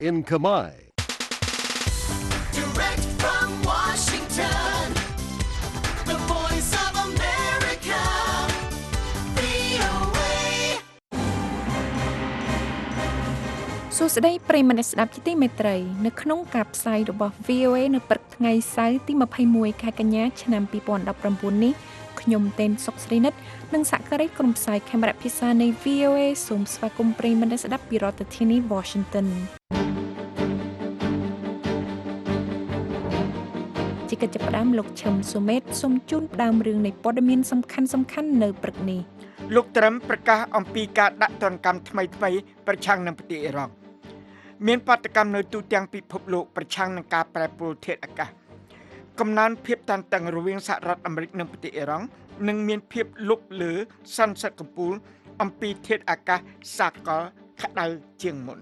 in Khmer. Direct from Washington, the voice of America, VOA. សួស្តីប្រិយមិត្តអ្នកស្ដាប់ជាទីមេត្រីនៅក្នុងការផ្សាយរបស់ VOA នៅព្រឹកថ្ងៃសៅរ៍ទី21ខែកញ្ញាឆ្នាំ2019នេះខ្ញុំតេនសុកស្រីនិតនិងសហការីក្រុមផ្សាយខេមរៈភាសានៃ VOA សូមស្វាគមន៍ប្រិយមិត្តអ្នកស្ដាប់ពីរដ្ឋធានី Washington ជាកិច្ចចាប់ផ្ដើមលោកឈឹមសុមេតសូមជូនផ្ដើមរឿងនៃព័ត៌មានសំខាន់ៗនៅព្រឹកនេះលោកត្រឹមប្រកាសអំពីការដាក់ទណ្ឌកម្មថ្មីៗប្រឆាំងនឹងប្រទេសអ៊ីរ៉ង់មានបាតកម្មនៅទូទាំងពិភពលោកប្រឆាំងនឹងការប្រែប្រួលធាតុអាកាសកំណើនភាពតានតឹងរវាងសហរដ្ឋអាមេរិកនិងប្រទេសអ៊ីរ៉ង់នឹងមានភាពលុបលើសន្និសីទកំពូលអំពីធាតុអាកាសសាកលក្តៅជាងមុន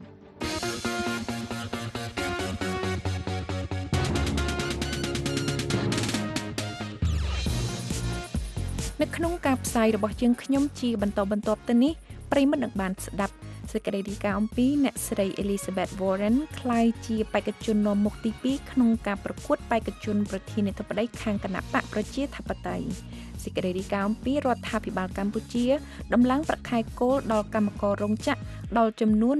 នៅក្នុងការផ្សាយរបស់យើងខ្ញុំជាបន្តបន្ទាប់ទៅនេះប្រិយមិត្តនឹងបានស្ដាប់សេចក្តីរាយការណ៍អំពីអ្នកស្រី Elizabeth Warren ក្លាយជាបេក្ខជននាំមុខទី2ក្នុងការប្រកួតបេក្ខជនប្រធានាធិបតីខាងគណបក្សប្រជាធិបតេយ្យសេចក្តីរាយការណ៍អំពីរដ្ឋាភិបាលកម្ពុជាដំឡើងប្រាក់ខែគោលដល់កម្មកររោងចក្រដល់ចំនួន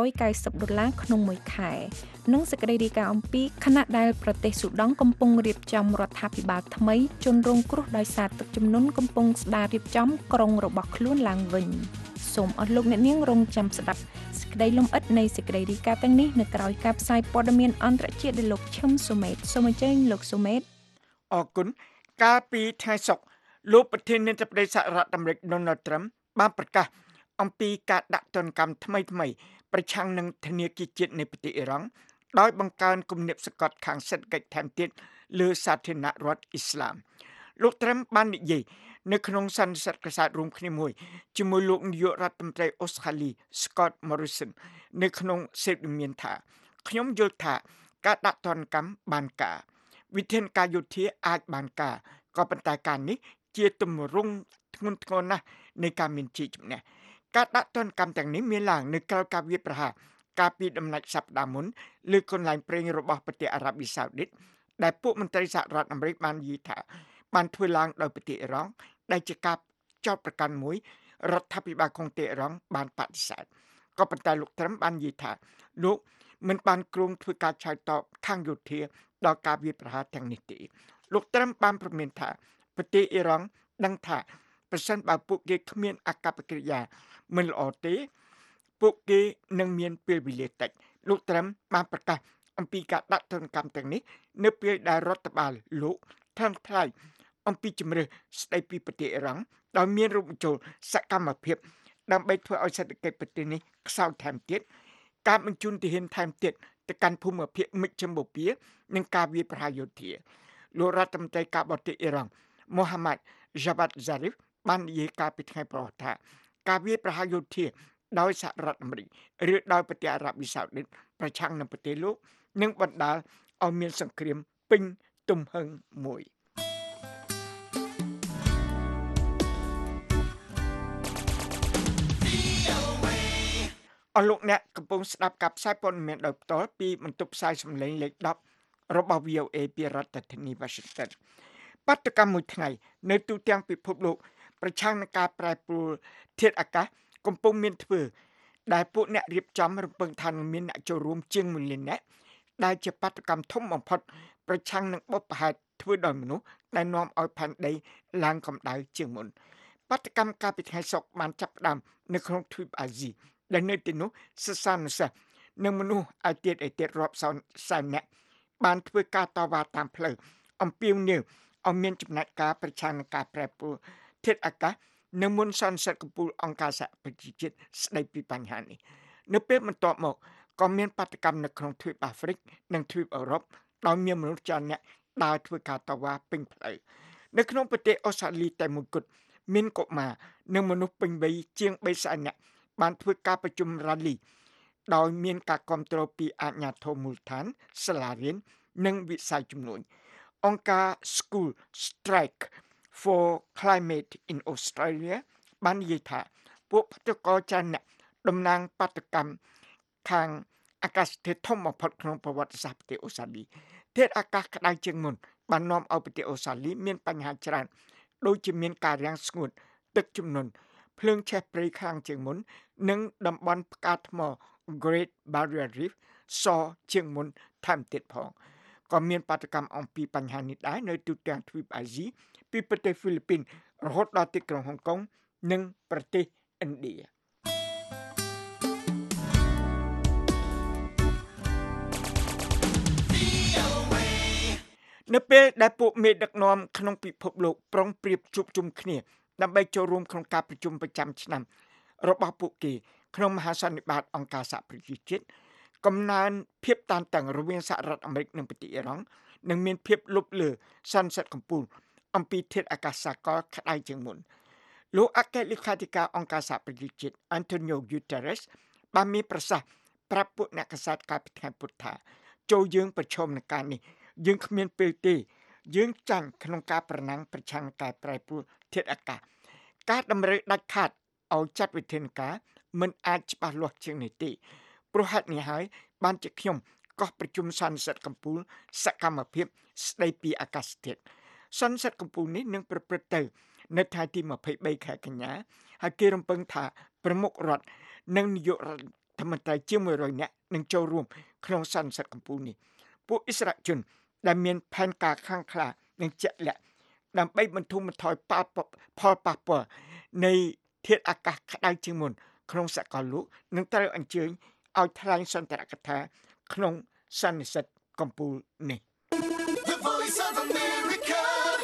$190ក្នុងមួយខែនិងសេចក្តីរាយការណ៍អំពីខណៈដែលប្រទេសស៊ូដង់កំពុងរៀបចំរដ្ឋាភិបាលថ្មីជនរងគ្រោះដោយសារទឹកជំនន់កំពុងស្ដាររៀបចំក្រុងរបស់ខ្លួនឡើងវិញសូមអស់លោកអ្នកនាងរងចាំស្ដាប់សេចក្តីលម្អិតនៃសេចក្តីរាយការណ៍ទាំងនេះនៅក្រៅការផ្សាយព័ត៌មានអន្តរជាតិដោយលោកឈឹមសុមេតសូមអញ្ជើញលោកសុមេតអរគុណកាលពីថ្ងៃសុក្រលោកប្រធានាធិបតីសហរដ្ឋអាមេរិក Donald Trump បានប្រកាសអំពីការដាក់ទណ្ឌកម្មថ្មីៗប្រឆាំងនឹងធនាគារជាតិនៃប្រទេសអ៊ីរ៉ង់ដោយបង្កើនគំនាបសង្កត់ខាងសេដ្ឋកិច្ចថែមទៀតលើសាធារណរដ្ឋអ៊ីស្លាមលោក Trump បាននិយាយនៅក្នុងសន្និសីទកាសែតរួមគ្នាមួយជាមួយលោកនាយករដ្ឋមន្ត្រីអូស្ត្រាលី Scott Morrison នៅក្នុងសេចក្តីមានថាខ្ញុំយល់ថាការដាក់ទណ្ឌកម្មបានការវិធានការយោធាអាចបានការក៏ប៉ុន្តែការនេះជាទម្រង់ធ្ងន់ធ្ងរណាស់នៃការមានជ័យជំនះការដាក់ទណ្ឌកម្មទាំងនេះមានឡើងនៅក្រៅការវាយប្រហារកាលពីដំណាច់សប្តាហ៍មុនលើកន្លែងប្រេងរបស់ប្រទេសអារ៉ាប៊ីសាអូឌីតដែលពួកមន្ត្រីសហរដ្ឋអាមេរិកបាននិយាយថាបានធ្វើឡើងដោយប្រទេសអ៊ីរ៉ង់ដែលជាការចោទប្រកាន់មួយរដ្ឋាភិបាលក្រុងតេហ៍រ៉ង់បានបដិសេធក៏ប៉ុន្តែលោកត្រឹមបាននិយាយថាលោកមិនបានគ្រោងធ្វើការឆាយតបខាងយោធាដល់ការវាយប្រហារទាំងនេះទេលោកត្រឹមបានព្រមានថាប្រទេសអ៊ីរ៉ង់ដឹងថាប្រសិនបើពួកគេគ្មានអាកប្បកិរិយាមិនល្អទេពួកគេនឹងមានពេលវេលាតិចលោកត្រឹមបានប្រកាសអំពីការដាក់ទណ្ឌកម្មទាំងនេះនៅពេលដែលរដ្ឋបាលលោកថ្លែងថ្លែងអំពីជំរឿស្ដីពីប្រទេសអ៊ីរ៉ង់ដោយមានរូបបញ្ចូលសកម្មភាពដើម្បីធ្វើឲ្យសេដ្ឋកិច្ចប្រទេសនេះខ្សោយថែមទៀតការបញ្ជូនទាហានថែមទៀតទៅកាន់ភូមិភាគមជ្ឈិមបូព៌ានិងការវាយប្រហារយោធាលោករដ្ឋមន្ត្រីការបរទេសអ៊ីរ៉ង់ Mohammad Javad Zarif បាននិយាយកាលពីថ្ងៃប្រហ័សថាការវាយប្រហារយោធាដោយសហរដ្ឋអាមេរិកឬដោយប្រទេសអារ៉ាប៊ីសាអូឌីតប្រឆាំងនឹងប្រទេសលោកនឹងបណ្ដាលឲ្យមានសង្គ្រាមពេញទំហឹងមួយអស់លោកអ្នកកំពុងស្ដាប់ការផ្សាយព័ត៌មានដោយផ្ទាល់ពីបន្ទប់ផ្សាយសំឡេងលេខ10របស់ VOA ពីរដ្ឋធានី Washington បាតុកម្មមួយថ្ងៃនៅទូទាំងពិភពលោកប្រឆាំងនឹងការប្រែប្រួលធាតុអាកាសកំពុងមានធ្វើដែលពួកអ្នករៀបចំរំពឹងថានឹងមានអ្នកចូលរួមជាង1លាននាក់ដែលជាបាតុកម្មធំបំផុតប្រឆាំងនឹងបុព្វហេតុធ្វើដោយមនុស្សដែលនាំឲ្យផែនដីឡើងកម្ដៅជាងមុនបាតុកម្មកាលពីថ្ងៃសុក្របានចាប់ផ្ដើមនៅក្នុងទ្វីបអាស៊ីដែលនៅទីនោះសិស្សានុសិស្សនិងមនុស្សឯទៀតរាប់សែននាក់បានធ្វើការតវ៉ាតាមផ្លូវអំពាវនាវឲ្យមានចំណាត់ការប្រឆាំងនឹងការប្រែប្រួលធាតុអាកាសនៅមុនសន្និសីទកំពូលអង្គការសហប្រជាជាតិស្ដីពីបញ្ហានេះនៅពេលបន្ទាប់មកក៏មានបាតុកម្មនៅក្នុងទ្វីបអាហ្វ្រិកនិងទ្វីបអឺរ៉ុបដោយមានមនុស្សច្រើនអ្នកដើរធ្វើការតវ៉ាពេញផ្លូវនៅក្នុងប្រទេសអូស្ត្រាលីតែមួយគត់មានកុមារនិងមនុស្សពេញវ័យជាង300,000នាក់បានធ្វើការប្រជុំរ៉ាលីដោយមានការគាំទ្រពីអាជ្ញាធរមូលដ្ឋានសាលារៀននិងវិស័យជំនួញអង្គការ School Strike for Climate in Australia បាននិយាយថាពួកបដិករចារណៈតំណាងបាតុកម្មខាងអាកាសធាតុធំបំផុតក្នុងប្រវត្តិសាស្ត្រប្រទេសអូស្ត្រាលីធាតុអាកាសក្តៅជាងមុនបាននាំឲ្យប្រទេសអូស្ត្រាលីមានបញ្ហាច្រើនដូចជាមានការរាំងស្ងួតទឹកជំនន់ភ្លើងឆេះព្រៃខ្លាំងជាងមុននិងតំបន់ផ្កាថ្ម Great Barrier Reef សជាងមុនថែមទៀតផងក៏មានបាតុកម្មអំពីបញ្ហានេះដែរនៅទូទាំងទ្វីបអាស៊ីពីប្រទេសហ្វីលីពីនរហូតដល់ទីក្រុងហុងកុងនិងប្រទេសឥណ្ឌានៅពេលដែលពួកមេដឹកនាំក្នុងពិភពលោកប្រុងប្រៀបជួបជុំគ្នាដើម្បីចូលរួមក្នុងការប្រជុំប្រចាំឆ្នាំរបស់ពួកគេក្នុងមហាសន្និបាតអង្គការសហប្រជាជាតិកំណើនភាពតានតឹងរវាងសហរដ្ឋអាមេរិកនិងប្រទេសអ៊ីរ៉ង់នឹងមានភាពលុបលើសន្និសីទកំពូលអំពីធាតុអាកាសសាកលក្តៅជាងមុនលោកអគ្គលេខាធិការអង្គការសហប្រជាជាតិ Antonio Guterres បានមានប្រសាសន៍ប្រាប់ពួកអ្នកកាសែតកាលពីថ្ងៃពុធថាចូលយើងប្រឈមនឹងការនេះយើងគ្មានពេលទេយើងចាញ់ក្នុងការប្រណាំងប្រឆាំងការប្រែប្រួលធាតុអាកាសការតម្រូវដាច់ខាតឲ្យចាត់វិធានការមិនអាចច្បាស់លាស់ជាងនេះទេព្រោះហេតុនេះហើយបានជាខ្ញុំកោះប្រជុំសន្និសីទកំពូលសកម្មភាពស្ដីពីអាកាសធាតុសន្និសីទកំពូលនេះនឹងប្រព្រឹត្តទៅនៅថ្ងៃទី23ខែកញ្ញាហើយគេរំពឹងថាប្រមុខរដ្ឋនិងនាយករដ្ឋមន្ត្រីជាង100នាក់នឹងចូលរួមក្នុងសន្និសីទកំពូលនេះពួកអិសរាជជនដែលមានផែនការខ្លាំងក្លានិងជាក់លាក់ដើម្បីបន្ធូរបន្ថយផលប៉ះពាល់នៃធាតុអាកាសក្តៅជាងមុនក្នុងសកលលោកនឹងត្រូវអញ្ជើញឲ្យថ្លែងសន្ទរកថាក្នុងសន្និសីទកំពូលនេះ The Voice of America,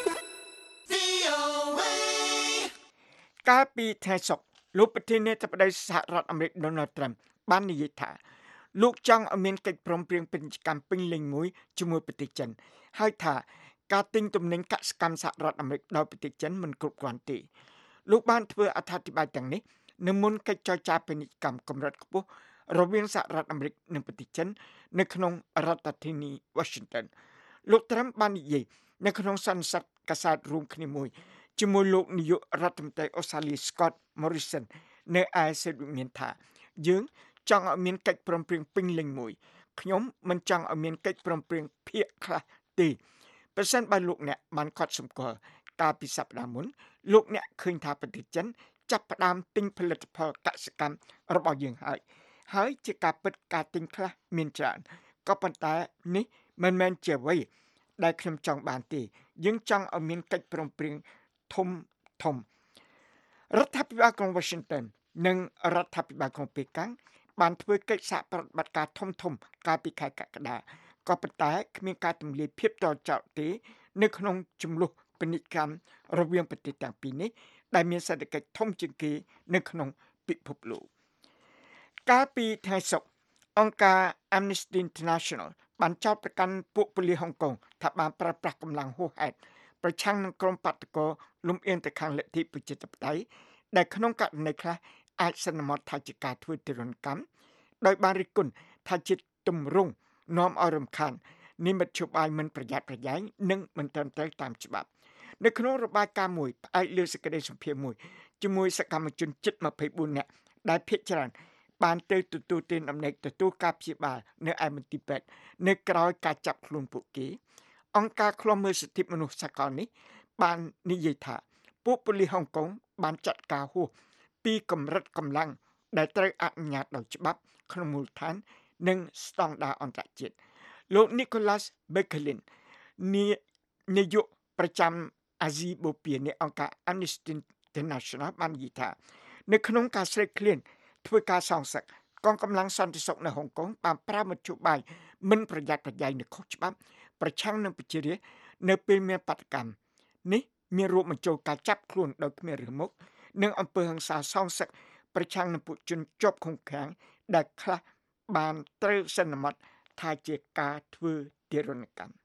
VOA. កាលពីថ្ងៃសុក្រលោកប្រធានាធិបតីសហរដ្ឋអាមេរិក Donald Trump បាននិយាយថាលោកចង់ឲ្យមានកិច្ចព្រមព្រៀងពាណិជ្ជកម្មពេញលេញមួយជាមួយប្រទេសចិនហើយថាការទិញទំនិញកសិកម្មសហរដ្ឋអាមេរិកដោយប្រទេសចិនមិនគ្រប់គ្រាន់ទេលោកបានធ្វើអត្ថាធិប្បាយទាំងនេះនៅមុនកិច្ចចរចាពាណិជ្ជកម្មកម្រិតខ្ពស់រវាងសហរដ្ឋអាមេរិកនិងប្រទេសចិននៅក្នុងរដ្ឋធានី Washington លោក Trump បាននិយាយនៅក្នុងសន្និសីទកាសែតរួមគ្នាមួយជាមួយលោកនាយករដ្ឋមន្ត្រីអូស្ត្រាលី Scott Morrison នៅឯសេតវិមានថាយើងចង់ឲ្យមានកិច្ចព្រមព្រៀងពេញលេញមួយខ្ញុំមិនចង់ឲ្យមានកិច្ចព្រមព្រៀងភាគខ្លះទេប្រសិនបើលោកអ្នកបានកត់សម្គាល់កាលពីសប្តាហ៍មុនលោកអ្នកឃើញថាប្រទេសចិនចាប់ផ្ដើមទិញផលិតផលកសិកម្មរបស់យើងហើយជាការពិតការទិញខ្លះមានច្រើនក៏ប៉ុន្តែនេះមិនមែនជាអ្វីដែលខ្ញុំចង់បានទេយើងចង់ឲ្យមានកិច្ចព្រមព្រៀងធំរដ្ឋាភិបាលក្រុង Washington និងរដ្ឋាភិបាលក្រុងប៉េកាំងបានធ្វើកិច្ចសហប្រតិបត្តិការធំកាលពីខែកក្កដាក៏ប៉ុន្តែគ្មានការទម្លាយភាពតចោតទេនៅក្នុងចំនួនពាណិជ្ជកម្មរវាងប្រទេសទាំងពីរនេះដែលមានសេដ្ឋកិច្ចធំជាងគេនៅក្នុងពិភពលោកកាលពីថ្ងៃសុក្រអង្គការ Amnesty International បានចោទប្រកាន់ពួកប៉ូលីសហុងកុងថាបានប្រើប្រាស់កម្លាំងហួសហេតុប្រឆាំងនឹងក្រុមបាតុករលំអៀងទៅខាងលទ្ធិប្រជាធិបតេយ្យដែលក្នុងករណីខ្លះអាចសន្មតថាជាការធ្វើទរណកម្មដោយបានរិះគន់ថាជាទម្រង់នាំឲ្យរំខាននេះមធ្យោបាយមិនប្រយ័ត្នប្រយែងនិងមិនត្រឹមត្រូវតាមច្បាប់នៅក្នុងរបាយការណ៍មួយផ្អែកលើសេចក្តីសម្ភាសន៍មួយជាមួយសកម្មជនជិត24នាក់ដែលភាគច្រើនបានទៅទទួលទានដំណេកទទួលការព្យាបាលនៅឯមន្ទីរពេទ្យនៅក្រៅការចាប់ខ្លួនពួកគេអង្គការឃ្លាំមើលសិទ្ធិមនុស្សសកលនេះបាននិយាយថាពួកប៉ូលីសហុងកុងបានចាត់ការហួសពីកម្រិតកម្លាំងដែលត្រូវអនុញ្ញាតដោយច្បាប់ក្នុងមូលដ្ឋាននិងស្តង់ដារអន្តរជាតិលោក Nicholas Bequelin នាយកប្រចាំអាស៊ីបូព៌ានៃអង្គការ Amnesty International បាននិយាយថានៅក្នុងការស្រេកឃ្លានធ្វើការសងសឹកកងកម្លាំងសន្តិសុខនៅហុងកុងបានប្រើមធ្យោបាយមិនប្រយ័ត្នប្រយែងនៅខុសច្បាប់ប្រឆាំងនឹងប្រជារាស្ត្រនៅពេលមានបាតុកម្មនេះមានរួមបញ្ចូលការចាប់ខ្លួនដោយគ្មានរឿងមុខនិងអំពើហិង្សាសងសឹកប្រឆាំងនឹងពួកជនជាប់ឃុំឃាំងដែលខ្លះបានត្រូវសន្មតថាជាការធ្វើទារុណកម្ម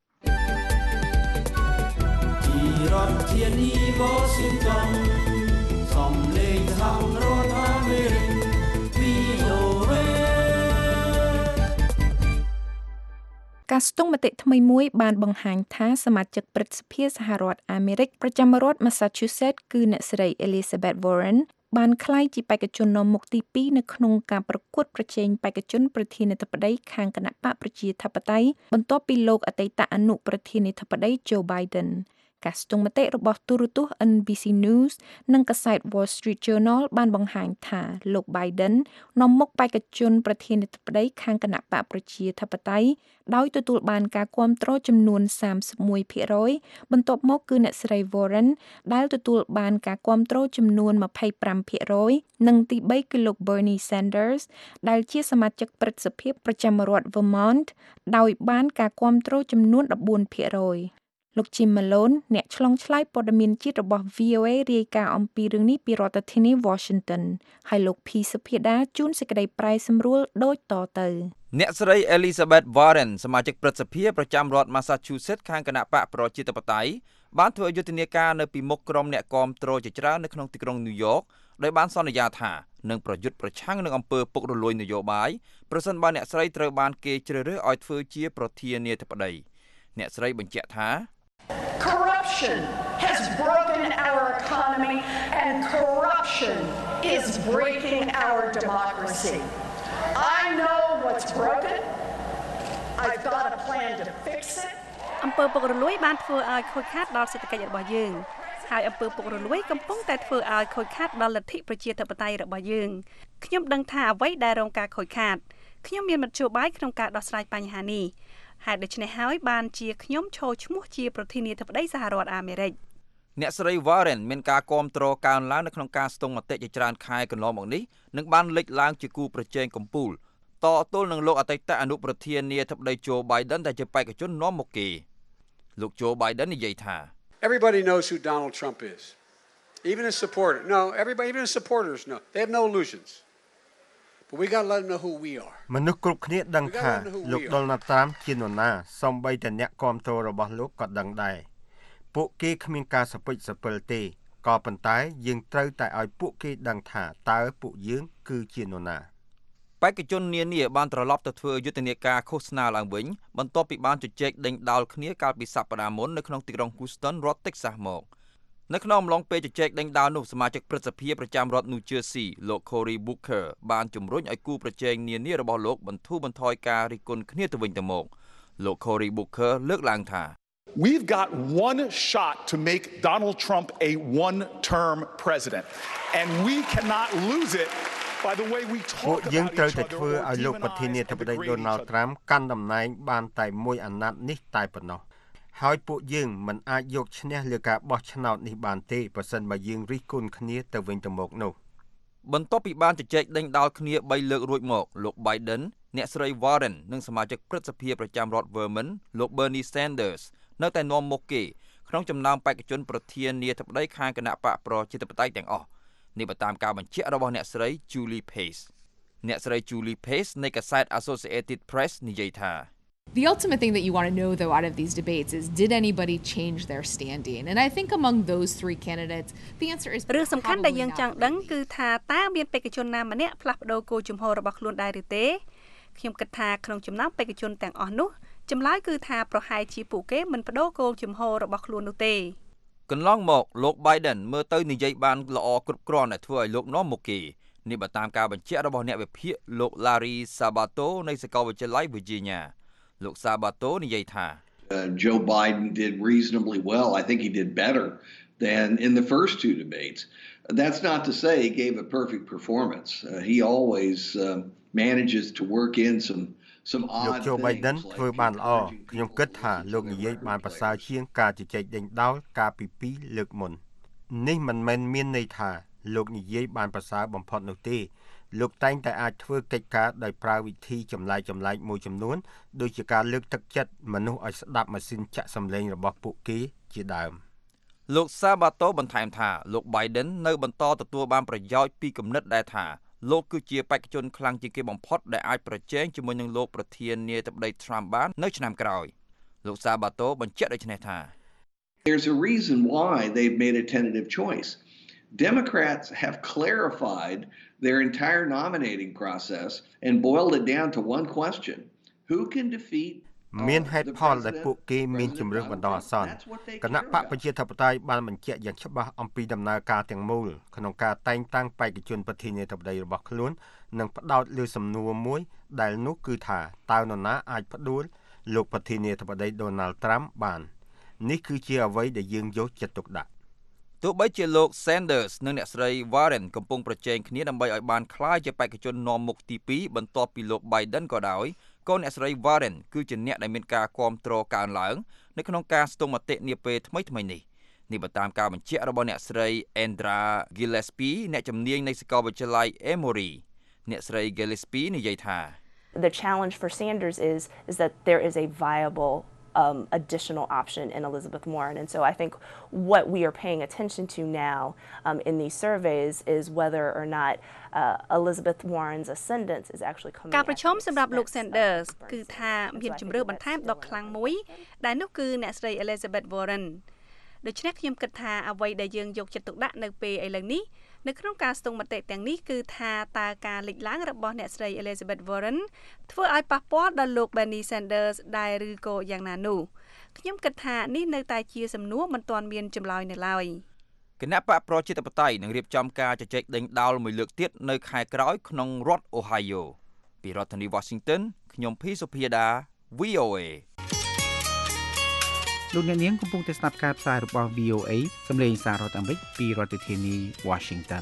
ពីរដ្ឋធានី Washington សំឡេងសហរដ្ឋអាមេរិក VOA ការស្ទង់មតិថ្មីមួយបានបង្ហាញថាសមាជិកព្រឹទ្ធសភាសហរដ្ឋអាមេរិកប្រចាំរដ្ឋ Massachusetts គឺអ្នកស្រី Elizabeth Warren បានក្លាយជាបេក្ខជននាំមុខទី2នៅក្នុងការប្រកួតប្រជែងបេក្ខជនប្រធានាធិបតីខាងគណៈបកប្រជាធិបតេយ្យបន្ទាប់ពីលោកអតីតអនុប្រធានាធិបតី Joe Biden ការស្ទង់មតិរបស់ទូរទស្សន៍ NBC News និងកាសែត Wall Street Journal បានបង្ហាញថាលោក Biden នាំមុខបេក្ខជនប្រធានាធិបតីខាងគណៈបកប្រជាធិបតេយ្យដោយទទួលបានការគាំទ្រចំនួន 31% បន្ទាប់មកគឺអ្នកស្រី Warren ដែលទទួលបានការគាំទ្រចំនួន 25% និងទី3គឺលោក Bernie Sanders ដែលជាសមាជិកព្រឹទ្ធសភាប្រចាំរដ្ឋ Vermont ដោយបានការគាំទ្រចំនួន 14%លោក Jim Malone អ្នកឆ្លងឆ្លើយព័ត៌មានជាតិរបស់ VOA រាយការណ៍អំពីរឿងនេះពីរដ្ឋធានី Washington ហើយលោក P សុភាដាជួនសេចក្តីប្រែសម្រួលដូចតទៅអ្នកស្រី Elizabeth Warren សមាជិកព្រឹទ្ធសភាប្រចាំរដ្ឋ Massachusetts ខាងគណៈបកប្រជាធិបតេយ្យបានធ្វើយុទ្ធនាការនៅពីមុខក្រុមអ្នកគាំទ្រជាច្រើននៅក្នុងទីក្រុង New York ដោយបានសន្យាថានឹងប្រយុទ្ធប្រឆាំងនឹងអំពើពុករលួយនយោបាយប្រសិនបើអ្នកស្រីត្រូវបានគេជ្រើសរើសឲ្យធ្វើជាប្រធានាធិបតីអ្នកស្រីបញ្ជាក់ថា Corruption has broken our economy and corruption is breaking our democracy. I know what's broken. I've got a plan to fix it. អំពើពុករលួយបានធ្វើឲ្យខូចខាតដល់សេដ្ឋកិច្ចរបស់យើងហើយអំពើពុករលួយកំពុងតែធ្វើឲ្យខូចខាតដល់លទ្ធិប្រជាធិបតេយ្យរបស់យើងខ្ញុំដឹងថាអ្វីដែលរងការខូចខាតខ្ញុំមានមធ្យោបាយក្នុងការដោះស្រាយបញ្ហានេះហេតុដូច្នេះហើយបានជាខ្ញុំឈរឈ្មោះជាប្រធានាធិបតីសហរដ្ឋអាមេរិកអ្នកស្រី Warren មានការគាំទ្រកើនឡើងនៅក្នុងការស្ទង់មតិជាច្រើនខែកន្លងមកនេះនិងបានលេចឡើងជាគូប្រជែងកំពូលតទល់នឹងលោកអតីតអនុប្រធានាធិបតី Joe Biden ដែលជាបេក្ខជននាំមុខគេលោក Joe Biden និយាយថា Everybody knows who Donald Trump is. Even his supporters. No, everybody, even his supporters know. They have no illusions.But we got to let them know who we are. មនុស្សគ្រប់គ្នាដឹងថាលោក Donald Trump ជានរណាសូម្បីតែអ្នកគាំទ្ររបស់លោកក៏ដឹងដែរពួកគេគ្មានការសពិចសពិលទេក៏ប៉ុន្តែយើងត្រូវតែឲ្យពួកគេដឹងថាតើពួកយើងគឺជានរណាបេក្ខជននានាបានត្រឡប់ទៅធ្វើយុទ្ធនាការឃោសនាឡើងវិញបន្ទាប់ពីបានជជែកដេញដោលគ្នាកាលពីសប្តាហ៍មុននៅក្នុងទីក្រុង Houston រដ្ឋ Texas មកនៅក្នុងអំឡុងពេលជជែកដេញដោលនោះសមាជិកព្រឹទ្ធសភាប្រចាំរដ្ឋ New Jersey លោក Cory Booker បានជំរុញឲ្យគូប្រជែងនានារបស់លោកបន្ធូរបន្ថយការរិះគន់គ្នាទៅវិញទៅមកលោក Cory Booker លើកឡើងថា We've got one shot to make Donald Trump a one-term president and we cannot lose it by the way we talk about យើងត្រូវតែធ្វើឲ្យលោកប្រធានាធិបតី Donald Trump កាន់តំណែងបានតែមួយអាណត្តិនេះតែប៉ុណ្ណោះហើយពួកយើងមិនអាចយកឈ្នះលើការបោះឆ្នោតនេះបានទេប្រសិនបើយើងរិះគន់គ្នាទៅវិញទៅមកនោះបន្ទាប់ពីបានជជែកដេញដោលគ្នា3លើករួចមកលោក Biden អ្នកស្រី Warren និងសមាជិកព្រឹទ្ធសភាប្រចាំរដ្ឋ Vermont លោក Bernie Sanders នៅតែនាំមុខគេក្នុងចំណោមបេក្ខជនប្រធានាធិបតីខាងគណៈបកប្រជាធិបតេយ្យទាំងអស់នេះបើតាមការបញ្ជាក់របស់អ្នកស្រី Julie Pace អ្នកស្រី Julie Pace នៃកាសែត Associated Press និយាយថា The ultimate thing that you want to know, though, out of these debates is did anybody change their standing? And I think among those three candidates, the answer is រឿងសំខាន់ដែលយើងចង់ដឹងគឺថាតើមានបេក្ខជនណាម្នាក់ផ្លាស់ប្ដូរគោលជំហររបស់ខ្លួនដែរឬទេខ្ញុំគិតថាក្នុងចំណោមបេក្ខជនទាំងអស់នោះចម្លើយគឺថាប្រហែលជាពួកគេមិនប្ដូរគោលជំហររបស់ខ្លួននោះទេកន្លងមកលោក Biden មើលទៅនិយាយបានល្អគ្រប់គ្រាន់ដែលធ្វើឲ្យលោកនាំមុខគេនេះបើតាមការបញ្ជាក់របស់អ្នកវិភាគលោក Larry Sabato នៃសាកលវិទ្យាល័យ Virginiaលោក Sabato និយាយថា Joe Biden did reasonably well. I think he did better than in the first two debates. That's not to say he gave a perfect performance. He always manages to work in some odd things. Joe Biden ធ្វើបានល្អខ្ញុំគិតថាលោកនិយាយបានប្រសើរជាងការជជែកដេញដោលកាលពី2លើកមុននេះមិនមែនមានន័យថាលោកនិយាយបានប្រសើរបំផុតនោះទេលោកតែងតែអាចធ្វើកិច្ចការដោយប្រើវិធីចម្លែកមួយចំនួនដូចជាការលើកទឹកចិត្តមនុស្សឲ្យស្ដាប់ម៉ាស៊ីនចាក់សំឡេងរបស់ពួកគេជាដើមលោក Sabato បន្ថែមថាលោក Biden នៅបន្តទទួលបានប្រយោជន៍ពីគំនិតដែលថាលោកគឺជាបេក្ខជនខ្លាំងជាងគេបំផុតដែលអាចប្រជែងជាមួយនឹងលោកប្រធានាធិបតី Trump បាននៅឆ្នាំក្រោយលោក Sabato បញ្ជាក់ដូចនេះថា There's a reason why they've made a tentative choice. Democrats have clarified their entire nominating process and boiled it down to one question. Who can defeat មានហេតុផលដែលពួកគេមានជំរឿនបណ្ដោះអាសន្នគណៈបកប្រជាធិបតេយ្យបានបញ្ជាក់យ៉ាងច្បាស់អំពីដំណើរការទាំងមូលក្នុងការតែងតាំងបេក្ខជនប្រធានាធិបតីរបស់ខ្លួននិងផ្ដោតលើសំណួរមួយដែលនោះគឺថាតើនរណាអាចផ្ដួលលោកប្រធានាធិបតី Donald Trump បាននេះគឺជាអ្វីដែលយើងយកចិត្តទុកដាក់ទោះបីជាលោក Sanders និងអ្នកស្រី Warren កំពុងប្រជែងគ្នាដើម្បីឲ្យបានក្លាយជាបេក្ខជននាំមុខទី2បន្ទាប់ពីលោក Biden ក៏ដោយក៏អ្នកស្រី Warren គឺជាអ្នកដែលមានការគាំទ្រកើនឡើងនៅក្នុងការស្ទង់មតិនាពេលថ្មីៗនេះបើតាមការបញ្ជាក់របស់អ្នកស្រី Andrea Gillespie អ្នកជំនាញនៃសាកលវិទ្យាល័យ Emory អ្នកស្រី Gillespie និយាយថា The challenge for Sanders is that there is a viable additional option in Elizabeth Warren. And so I think what we are paying attention to now in these surveys is whether or not Elizabeth Warren's ascendance is actually coming. ការប្រជុំសម្រាប់លោក Sanders គឺថាមានជំរឿបន្ថែមដ៏ខ្លាំងមួយដែលនោះគឺអ្នកស្រី Elizabeth Warren ដូច្នេះខ្ញុំគិតថាអ្វីដែលយើងយកចិត្តទុកដាក់នៅពេលឥឡូវនេះនៅក្នុងការស្ទង់មតិទាំងនេះគឺថាតើការលេចឡើងរបស់អ្នកស្រី Elizabeth Warren ធ្វើឲ្យប៉ះពាល់ដល់លោក Bernie Sanders ដែរឬក៏យ៉ាងណានោះខ្ញុំគិតថានេះនៅតែជាសំណួរមិនទាន់មានចម្លើយនៅឡើយគណៈបកប្រជាធិបតេយ្យនឹងរៀបចំការជជែកដេញដោលមួយលើកទៀតនៅខែក្រោយក្នុងរដ្ឋ Ohio ពីរដ្ឋធានី Washington ខ្ញុំភីសុភាដា VOA លោកអ្នកនាងកំពុងតែស្ដាប់ការផ្សាយរបស់ VOA សម្លេងសាររដ្ឋអាមេរិកពីរដ្ឋធានី Washington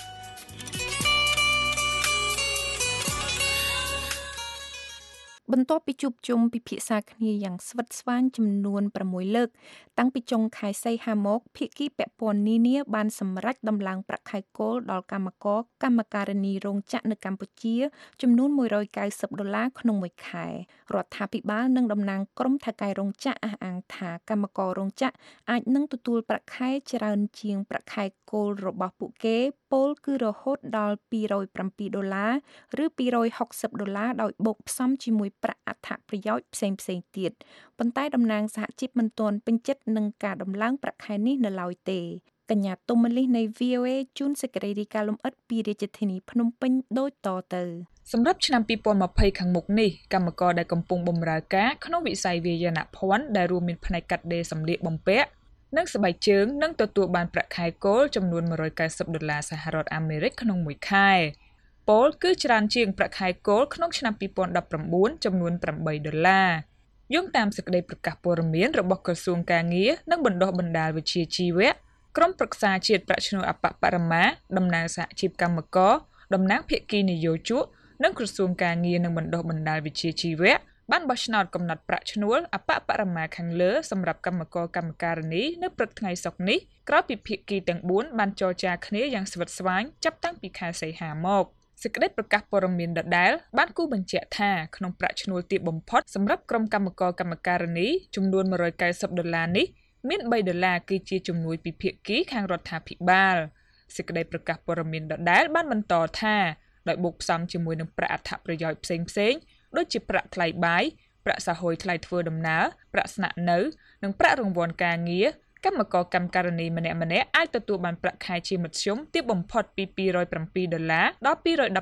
បន្ទាប់ពីជួបជុំពិភាក្សាគ្នាយ៉ាងស្វិតស្វាញចំនួន6លើកតាំងពីចុងខែសីហាមកភាគីពាក់ព័ន្ធនានាបានសម្រេចដំឡើងប្រាក់ខែគោលដល់កម្មការិនីរោងចក្រនៅកម្ពុជាចំនួន$190ក្នុងមួយខែរដ្ឋាភិបាលនិងតំណាងក្រុមថៅកែរោងចក្រអះអាងថាកម្មកររោងចក្រអាចនឹងទទួលប្រាក់ខែច្រើនជាងប្រាក់ខែគោលរបស់ពួកគេពោលគឺរហូតដល់$207ឬ$260ដោយបូកផ្សំជាមួយប្រាក់អត្ថប្រយោជន៍ផ្សេងៗទៀតប៉ុន្តែតំណាងសហជីពមិនទាន់ពេញចិត្តនឹងការដំឡើងប្រាក់ខែនេះនៅឡើយទេកញ្ញាទុំមលីនៃ VOA ជូនសេចក្តីរាយការណ៍លម្អិតពីរាជធានីភ្នំពេញដូចតទៅសម្រាប់ឆ្នាំ2020ខាងមុខនេះកម្មករដែលកំពុងបម្រើការក្នុងវិស័យវាយនភ័ណ្ឌដែលរួមមានផ្នែកកាត់ដេរសម្លៀកបំពាក់និងស្បែកជើងនឹងទទួលបានប្រាក់ខែគោលចំនួន$190សហរដ្ឋអាមេរិកក្នុងមួយខែពោលគឺច្រើនជាងប្រាក់ខែគោលក្នុងឆ្នាំ2019ចំនួន$8យោងតាមសេចក្តីប្រកាសព័ត៌មានរបស់ក្រសួងការងារនិងបណ្ដុះបណ្ដាលវិជ្ជាជីវៈក្រុមប្រឹក្សាជាតិប្រាក់ឈ្នួលអបបរមាតំណាងសហជីពកម្មករតំណាងភាគីនយោជកនិងក្រសួងការងារនិងបណ្ដុះបណ្ដាលវិជ្ជាជីវៈបានបោះឆ្នោតកំណត់ប្រាក់ឈ្នួលអបបរមាខាងលើសម្រាប់កម្មករកម្មការិនីនៅព្រឹកថ្ងៃសុក្រនេះក្រោយពីភាគីទាំង4បានចរចាគ្នាយ៉ាងស្វិតស្វាញចាប់តាំងពីខែសីហាមកសេចក្តីប្រកាសព័ត៌មានដដែលបានគូបញ្ជាក់ថាក្នុងប្រាក់ឈ្នួលទាបបំផុតសម្រាប់ក្រុមកម្មករកម្មការិនីចំនួន$190នេះមាន$3គឺជាជំនួយពីភាគីខាងរដ្ឋាភិបាលសេចក្តីប្រកាសព័ត៌មានដដែលបានបន្តថាដោយបូកផ្សំជាមួយនឹងប្រាក់អត្ថប្រយោជន៍ផ្សេងៗដូចជាប្រាក់ថ្លៃបាយប្រាក់សហគមន៍ថ្លៃធ្វើដំណើរប្រាក់ស្នាក់នៅនិងប្រាក់រង្វាន់ការងារកម្មករកម្មការិនីម្នាក់ៗអាចទទួលបានប្រាក់ខែជាមធ្យមទាបបំផុតពី$207ដល់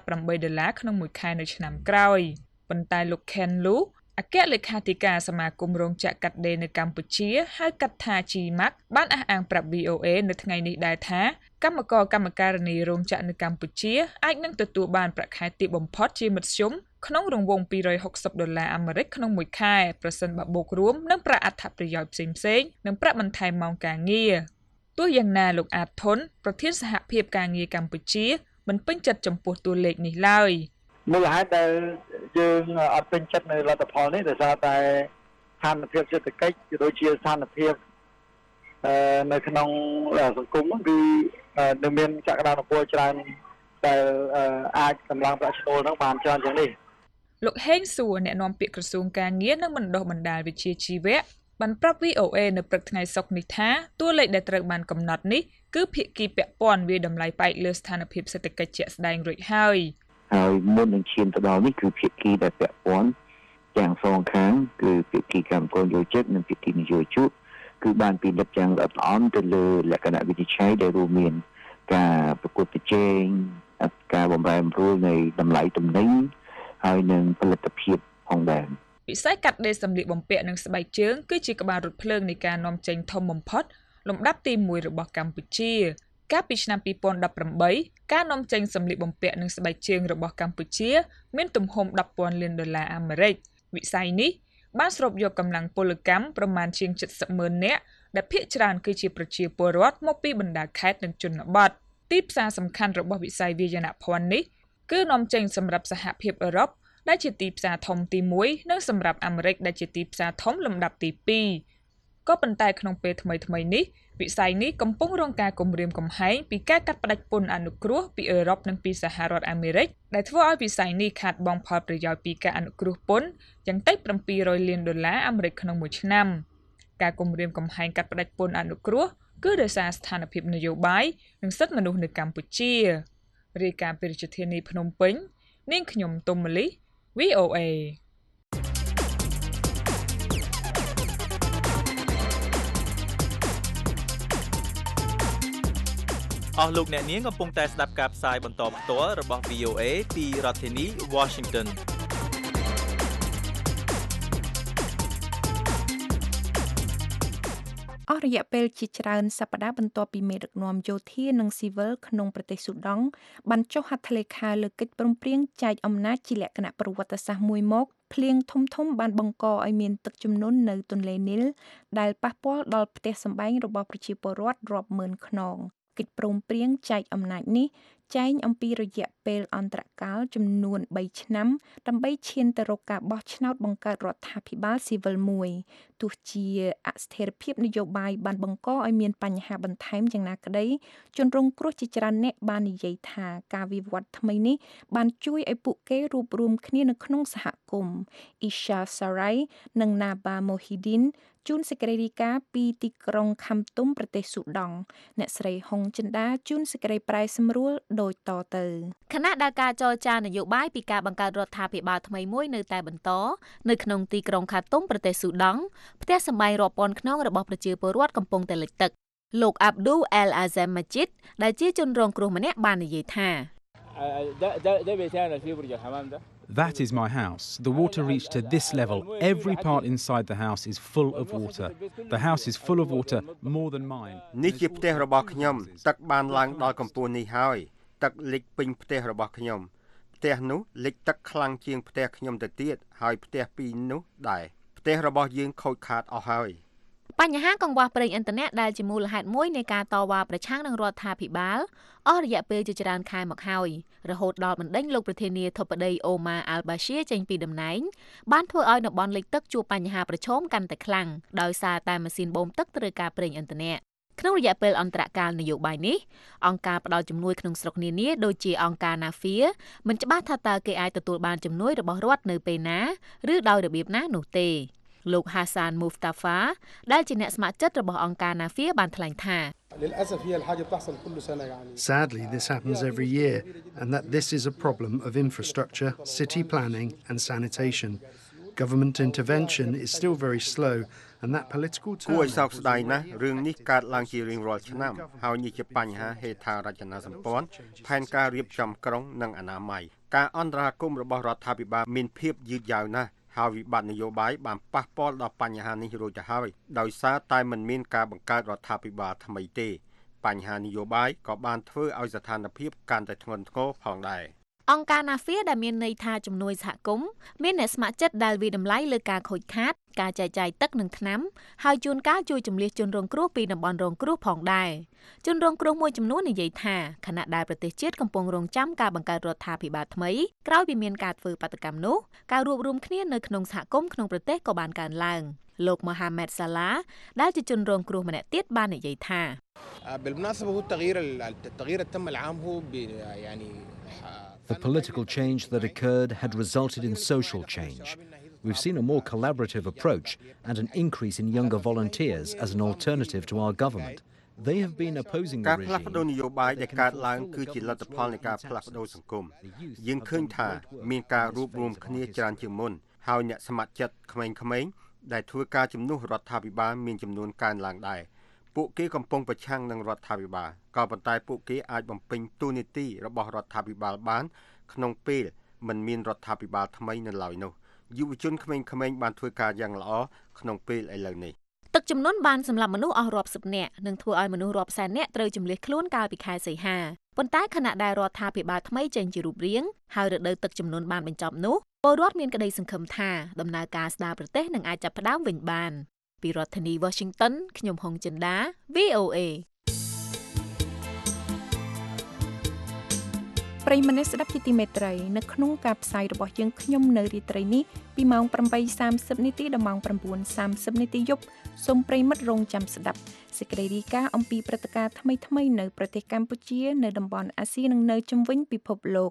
$218ក្នុងមួយខែនៅឆ្នាំក្រោយប៉ុន្តែលោក Ken Lu អគ្គលេខាធិការសមាគមរោងចក្រកាត់ដេរនៅកម្ពុជាហៅកាត់ថា GMAC បានអះអាងប្រាប់ VOA នៅថ្ងៃនេះដែរថាកម្មករកម្មការិនីរោងចក្រនៅកម្ពុជាអាចនឹងទទួលបានប្រាក់ខែទាបបំផុតជាមធ្យមក្នុងរង្វង់$260អាមេរិកក្នុងមួយខែប្រសិនបើបូករួមនឹងប្រាក់អត្ថប្រយោជន៍ផ្សេងៗនិងប្រាក់បន្ថែមម៉ោងការងារទោះយ៉ាងណាលោកអាតធុនប្រធានសហភាពការងារកម្ពុជាមិនពេញចិត្តចំពោះតួលេខនេះឡើយមូលហេតុដែលយើងអត់ពេញចិត្តនៅលទ្ធផលនេះដោយសារតែស្ថានភាពសេដ្ឋកិច្ចក៏ដូចជាស្ថានភាពនៅក្នុងសង្គមគឺនៅមានចក្រមពលច្រើនដែលអាចកម្លាំងប្រាក់ឈ្នួលនឹងបានច្រើនជាងនេះលោកហេងសួរអ្នកនាំពាក្យក្រសួងការងារនិងបណ្ដុះបណ្ដាលវិជ្ជាជីវៈបានប្រាប់ VOA នៅព្រឹកថ្ងៃសុក្រនេះថាតួលេខដែលត្រូវបានកំណត់នេះគឺភាគីពាក់ព័ន្ធវាតម្លៃផ្អែកលើស្ថានភាពសេដ្ឋកិច្ចជាក់ស្ដែងរួចហើយមុននឹងឈានទៅដល់នេះគឺភាគីដែលពាក់ព័ន្ធទាំងសងខាងគឺភាគីកម្មករយោជិតនិងភាគីនយោជកគឺបានពិនិត្យយ៉ាងល្អិតល្អន់ទៅលើលក្ខណៈវិនិច្ឆ័យដែលរួមមានការប្រកួតប្រជែងការបម្រែបម្រួលនៃតម្លៃទំនិញហើយនឹងផលិតភាពផងដែរពិវិស័យកាត់ដេរសម្លៀកបំពាក់និងស្បែកជើងគឺជាក្បាលរថភ្លើងនៃការនាំចេញធំបំផុតលំដាប់ទី1របស់កម្ពុជាកាលពីឆ្នាំ2018ការនាំចេញសម្លៀកបំពាក់និងស្បែកជើងរបស់កម្ពុជាមានទំហំ$10,000 លានអាមេរិកវិស័យនេះបានស្រូបយកកម្លាំងពលកម្មប្រមាណជាង70,000 នាក់ដែលភាគច្រើនគឺជាប្រជាពលរដ្ឋមកពីបណ្ដាខេត្តនិងជនបទទីផ្សារសំខាន់របស់វិស័យវាយនភ័ណ្ឌនេះគឺនាំចេញសម្រាប់សហភាពអឺរ៉ុបដែលជាទីផ្សារធំទី1និងសម្រាប់អាមេរិកដែលជាទីផ្សារធំលំដាប់ទី2ក៏ប៉ុន្តែក្នុងពេលថ្មីៗនេះវិស័យនេះកំពុងរងការគំរាមកំហែងពីការកាត់ផ្តាច់ពន្ធអនុគ្រោះពីអឺរ៉ុបនិងពីសហរដ្ឋអាមេរិកដែលធ្វើឲ្យវិស័យនេះខាតបង់ផលប្រយោជន៍ពីការអនុគ្រោះពន្ធយ៉ាងតិច$700 លានអាមេរិកក្នុងមួយឆ្នាំការគំរាមកំហែងកាត់ផ្តាច់ពន្ធអនុគ្រោះគឺដោយសារស្ថានភាពនយោបាយនិងសិទ្ធិមនុស្សនៅកម្ពុជារាយការណ៍ពីរាជធានីភ្នំពេញនាងខ្ញុំទុំម៉ាលី VOA អស់លោកអ្នកនាងកំពុងតែស្ដាប់ការផ្សាយបន្តផ្ទាល់របស់ VOA ពីរដ្ឋធានី Washington អស់រយៈពេលជាច្រើនសប្តាហ៍បន្ទាប់ពីមេដឹកនាំយោធានិងស៊ីវិលក្នុងប្រទេសស៊ូដង់បានចុះហត្ថលេខាលើកិច្ចព្រមព្រៀងចែកអំណាចជាលក្ខណៈប្រវត្តិសាស្ត្រមួយមកភ្លៀងធំបានបង្កឲ្យមានទឹកជំនន់នៅទន្លេនីលដែលប៉ះពាល់ដល់ផ្ទះសម្បែងរបស់ប្រជាពលរដ្ឋរាប់ម៉ឺនខ្នងកិច្ចព្រមព្រៀងចែកអំណាចនេះចែងអំពីរយៈពេលអន្តរកាលចំនួន3ឆ្នាំដើម្បីឈានទៅរកការបោះឆ្នោតបង្កើតរដ្ឋាភិបាលស៊ីវិលមួយទោះជាអស្ថិរភាពនយោបាយបានបង្កឲ្យមានបញ្ហាបន្ថែមយ៉ាងណាក្តីជនរងគ្រោះជាច្រើនអ្នកបាននិយាយថាការវិវត្តថ្មីនេះបានជួយឲ្យពួកគេរួបរวมគ្នានៅក្នុងសហគមន៍ Isha Sarai និង Naba Mohidin ជួនសេចក្តីរាយការណ៍ពីទីក្រុងខំទុំប្រទេសស៊ូដង់អ្នកស្រីហុងចិន្តាជួនសេចក្តីប្រែសម្រួលដោយតទៅខណៈដែលការចរចានយោបាយពីការបង្កើតរដ្ឋាភិបាលថ្មីមួយនៅតែបន្តនៅក្នុងទីក្រុងខាតុំប្រទេសស៊ូដង់ផ្ទះសម្បែងរាប់ពាន់ខ្នងរបស់ប្រជាពលរដ្ឋកំពុងតែលិចទឹកលោក Abdul El Azam Majid ដែលជាជនរងគ្រោះម្នាក់បាននិយាយថា That is my house. The water reached to this level. Every part inside the house is full of water. The house is full of water more than mine. នេះជាផ្ទះរបស់ខ្ញុំទឹកបានឡើងដល់កម្ពស់នេះហើយទឹកលិចពេញផ្ទះរបស់ខ្ញុំផ្ទះនោះលិចទឹកខ្លាំងជាងផ្ទះខ្ញុំទៅទៀតហើយផ្ទះពីរនោះដែរផ្ទះរបស់យើងខូចខាតអស់ហើយបញ្ហាកង្វះប្រេងឥន្ធនៈដែលជាមូលហេតុមួយនៃការតវ៉ាប្រឆាំងនឹងរដ្ឋាភិបាលអស់រយៈពេលជាច្រើនខែមកហើយរហូតដល់បណ្ដេញលោកប្រធានាធិបតីអូម៉ាអាល់បាស៊ីចេញពីតំណែងបានធ្វើឲ្យតំបន់លិចទឹកជួបបញ្ហាប្រឈមកាន់តែខ្លាំងដោយសារតែម៉ាស៊ីនបូមទឹកត្រូវការប្រេងឥន្ធនៈក្នុងរយៈពេលអន្តរកាលនយោបាយនេះអង្គការផ្ដល់ជំនួយក្នុងស្រុកនានាដូចជាអង្គការ NAFIA មិនច្បាស់ថាតើគេអាចទទួលបានជំនួយរបស់រដ្ឋនៅពេលណាឬដោយរបៀបណានោះទេលោក Hassan Mustafa ដែលជាអ្នកស្ម័គ្រចិត្តរបស់អង្គការ NAFIA បានថ្លែងថា Sadly, this happens every year, and that this is a problem of infrastructure, city planning, and sanitation. Government intervention is still very slow, and that political turmoil. គួរឲ្យសោកស្ដាយណាស់រឿងនេះកើតឡើងជារៀងរាល់ឆ្នាំហើយនេះជាបញ្ហាហេដ្ឋារចនាសម្ព័ន្ធផែនការរៀបចំក្រុងនិងអនាម័យការអន្តរាគមន៍របស់រដ្ឋាភិបាលមានភាពយឺតយ៉ាវណាស់ហើយវិបត្តិនយោបាយបានប៉ះពាល់ដល់បញ្ហានេះរួចទៅហើយដោយសារតែមិនមានការបង្កើតរដ្ឋាភិបាលថ្មីទេបញ្ហានយោបាយក៏បានធ្វើឲ្យស្ថានភាពកាន់តែធ្ងន់ធ្ងរផងដែរអង្គការ NAFIA ដែលមានន័យថាជំនួយសហគមន៍មានអ្នកស្ម័គ្រចិត្តដែលវិតម្លៃលើការខូចខាតការចែកចាយទឹកនិងថ្នាំហើយជួនកាលជួយជំនះជនរងគ្រោះពីតំបន់រងគ្រោះផងដែរជនរងគ្រោះមួយចំនួននិយាយថាខណៈដែលប្រទេសជាតិកំពុងរងចាំការបង្កើតរដ្ឋាភិបាលថ្មីក្រោយពីមានការធ្វើបាតកម្មនោះការរួបរวมគ្នានៅក្នុងសហគមន៍ក្នុងប្រទេសក៏បានកើនឡើងលោក Mohamed Salah ដែលជាជនរងគ្រោះម្នាក់ទៀតបាននិយាយថា The political change that occurred had resulted in social change. We've seen a more collaborative approach and an increase in younger volunteers as an alternative to our government. They have been opposing the regime. ការផ្លាស់ប្ដូរនយោបាយដែលកើតឡើងគឺជាលទ្ធផលនៃការផ្លាស់ប្ដូរសង្គមយើងឃើញថាមានការរួបរวมគ្នាច្រើនជាងមុនហើយអ្នកស្ម័គ្រចិត្តក្មេងៗដែលធ្វើការជំនួសរដ្ឋាភិបាលមានចំនួនកើនឡើងដែរពួកគេកំពុងប្រឆាំងនឹងរដ្ឋាភិបាលក៏ប៉ុន្តែពួកគេអាចបំពេញតួនាទីរបស់រដ្ឋាភិបាលបានក្នុងពេលមិនមានរដ្ឋាភិបាលថ្មីនៅឡើយនោះយុវជនក្មេងៗបានធ្វើការយ៉ាងល្អក្នុងពេលឥឡូវនេះទឹកជំនន់បានសម្លាប់មនុស្សអស់រាប់សិបនាក់និងធ្វើឲ្យមនុស្សរាប់សែននាក់ត្រូវជម្លៀសខ្លួនកាលពីខែសីហាប៉ុន្តែខណៈដែលរដ្ឋាភិបាលថ្មីចេញជារូបរាងហើយរដូវទឹកជំនន់បានបញ្ចប់នោះពលរដ្ឋមានក្តីសង្ឃឹមថាដំណើរការស្ដារប្រទេសនឹងអាចចាប់ផ្ដើមវិញបានពីរដ្ឋធានី Washington ខ្ញុំហុងចិន្តា VOA ប្រិយមិត្តអ្នកស្ដាប់ជាទីមេត្រីនៅក្នុងការផ្សាយរបស់យើងខ្ញុំនៅរាត្រីនេះពីម៉ោង 8:30 នាទីដល់ម៉ោង 9:30 នាទីយប់សូមប្រិយមិត្តរងចាំស្ដាប់សេចក្តីរាយការណ៍អំពីព្រឹត្តិការណ៍ថ្មីៗនៅប្រទេសកម្ពុជានៅតំបន់អាស៊ីនិងនៅជុំវិញពិភពលោក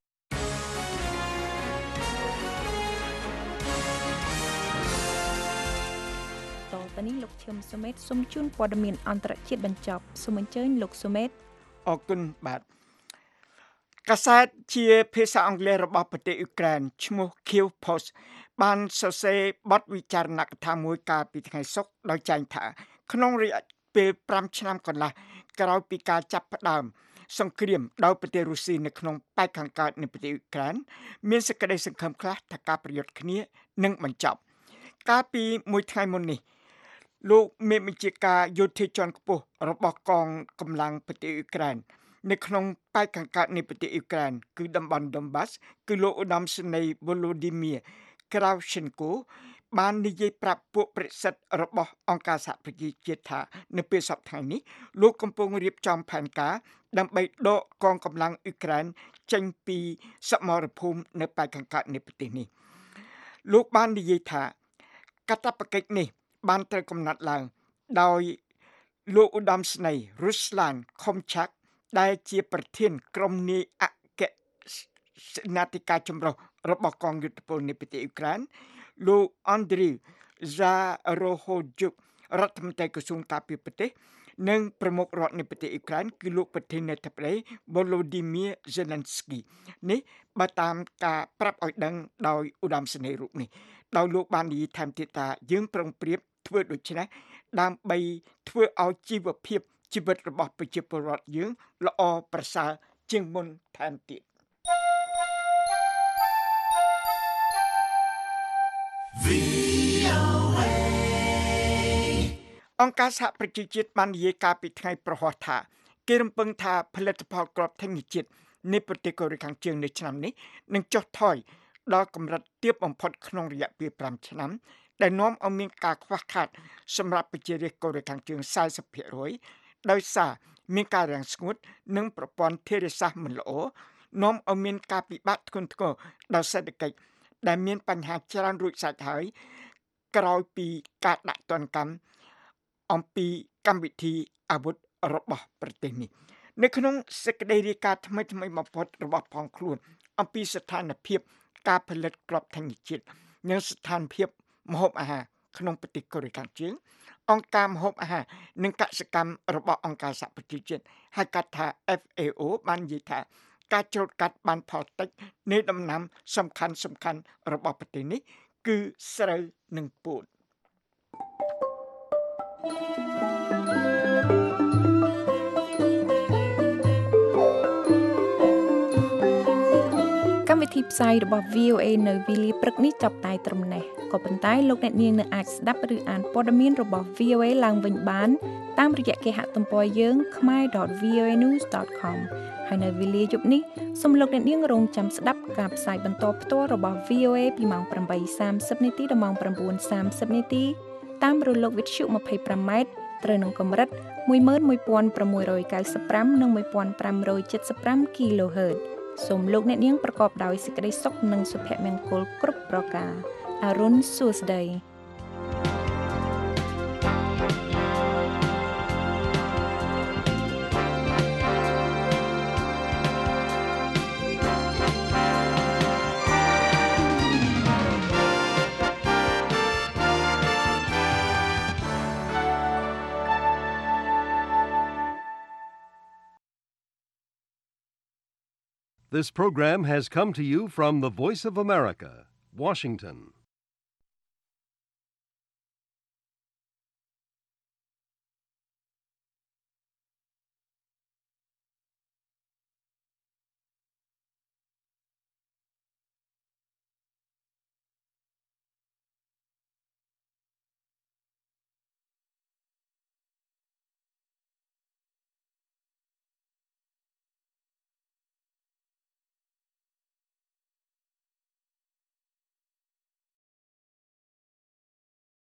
តទៅនេះលោកឈឹមសុមេតសូមជូនព័ត៌មានអន្តរជាតិបញ្ចប់សូមអញ្ជើញលោកសុមេតអរគុណបាទកាសែតជាភាសាអង់គ្លេសរបស់ប្រទេសអ៊ុក្រែនឈ្មោះ Kyiv Post បានសរសេរបទវិចារណកថាមួយកាលពីថ្ងៃសុក្រដោយចែងថាក្នុងរយៈពេល5ឆ្នាំកន្លះក្រោយពីការចាប់ផ្ដើមសង្គ្រាមដោយប្រទេសរុស្ស៊ីនៅក្នុងប៉ែកខាងកើតនៃប្រទេសអ៊ុក្រែនមានសេចក្តីសង្ឃឹមខ្លះថាការប្រយុទ្ធគ្នានឹងបញ្ចប់កាលពីមួយថ្ងៃមុននេះលោកមេបញ្ជាការយោធាជាន់ខ្ពស់របស់កងកម្លាំងប្រទេសអ៊ុក្រែននៅក្នុងប៉ែកខាងកើតនៃប្រទេសអ៊ុក្រែនគឺតំបន់ Donbas គឺលោកឧត្តមសេនីយ៍ Volodymyr Kravchenko បាននិយាយប្រាប់ពួកប្រតិសិទ្ធរបស់អង្គការសហប្រជាជាតិថានៅពេលសប្តាហ៍នេះលោកកំពុងរៀបចំផែនការដើម្បីដកកងកម្លាំងអ៊ុក្រែនចេញពីសមរភូមិនៅប៉ែកខាងកើតនៃប្រទេសនេះលោកបាននិយាយថាកាតព្វកិច្ចនេះបានត្រូវកំណត់ឡើងដោយលោកឧត្តមសេនីយ៍ Ruslan Komchak ដែលជាប្រធានក្រុមនាយអគ្គសេនាធិការចម្រុះរបស់កងយុទ្ធពលនៃប្រទេសអ៊ុក្រែនលោក Andriy Zarohojuk រដ្ឋមន្ត្រីក្រសួងការពារប្រទេសនិងប្រមុខរដ្ឋនៃប្រទេសអ៊ុក្រែនគឺលោកប្រធានាធិបតី Volodymyr Zelensky នេះបើតាមការប្រាប់ឲ្យដឹងដោយឧត្តមសេនីយ៍រូបនេះដោយលោកបាននិយាយថែមទៀតថាយើងប្រុងប្រៀបធ្វើដូច្នេះដើម្បីធ្វើឲ្យជីវភាពជីវិតរបស់ប្រជាពលរដ្ឋយើងល្អប្រសើរជាងមុនថែមទៀតអង្គការសហប្រជាជាតិបាននិយាយកាលពីថ្ងៃប្រហ័សថាគេរំពឹងថាផលិតផលគ្រាប់ធញ្ញជាតិនៃប្រទេសកូរ៉េខាងជើងនៅឆ្នាំនេះនឹងចុះថយដល់កម្រិតទាបបំផុតក្នុងរយៈពេល5ឆ្នាំដែលនាំឲ្យមានការខ្វះខាតសម្រាប់ប្រជារាស្ត្រកូរ៉េខាងជើង 40% ដោយសារមានការរាំងស្ងួតនិងប្រព័ន្ធធារាសាស្ត្រមិនល្អនាំឲ្យមានការពិបាកធ្ងន់ធ្ងរដល់សេដ្ឋកិច្ចដែលមានបញ្ហាច្រើនរួចស្រេចហើយក្រោយពីការដាក់ទណ្ឌកម្មអំពីកម្មវិធីអាវុធរបស់ប្រទេសនេះនៅក្នុងសេចក្តីរាយការណ៍ថ្មីៗបំផុតរបស់ផងខ្លួនអំពីស្ថានភាពការផលិតគ្រាប់ធញ្ញជាតិនិងស្ថានភាពម្ហូបអាហារក្នុងប្រទេសកូរ៉េខាងជើងអង្គការម្ហូបអាហារនិងកសិកម្មរបស់អង្គការសហប្រជាជាតិហៅកាត់ថា FAO បាននិយាយថាការច្រូតកាត់បានផលតិចនៃដំណាំសំខាន់ៗរបស់ប្រទេសនេះគឺស្រូវនិងពោតកម្មវិធីផ្សាយរបស់ VOA នៅវេលាព្រឹកនេះចាប់តែត្រឹមនេះក៏ប៉ុន្តែលោកអ្នកនាងនៅអាចស្ដាប់ឬអានព័ត៌មានរបស់ VOA ឡើងវិញបានតាមរយៈគេហទំព័រយើង khmer.voanews.com ហើយនៅវេលាយប់នេះសូមលោកអ្នកនាងរងចាំស្ដាប់ការផ្សាយបន្តផ្ទាល់របស់ VOA ពីម៉ោង 8:30 នាទីដល់ម៉ោង 9:30 នាទីតាមរលកវិទ្យុ 25m ត្រូវនឹងកម្រិត 11695 និង 1575 kHz សូមលោកអ្នកនាងប្រកបដោយសេចក្តីសុខនិងសុភមង្គលគ្រប់ប្រការអរុនសួស្តី This program has come to you from the Voice of America, Washington.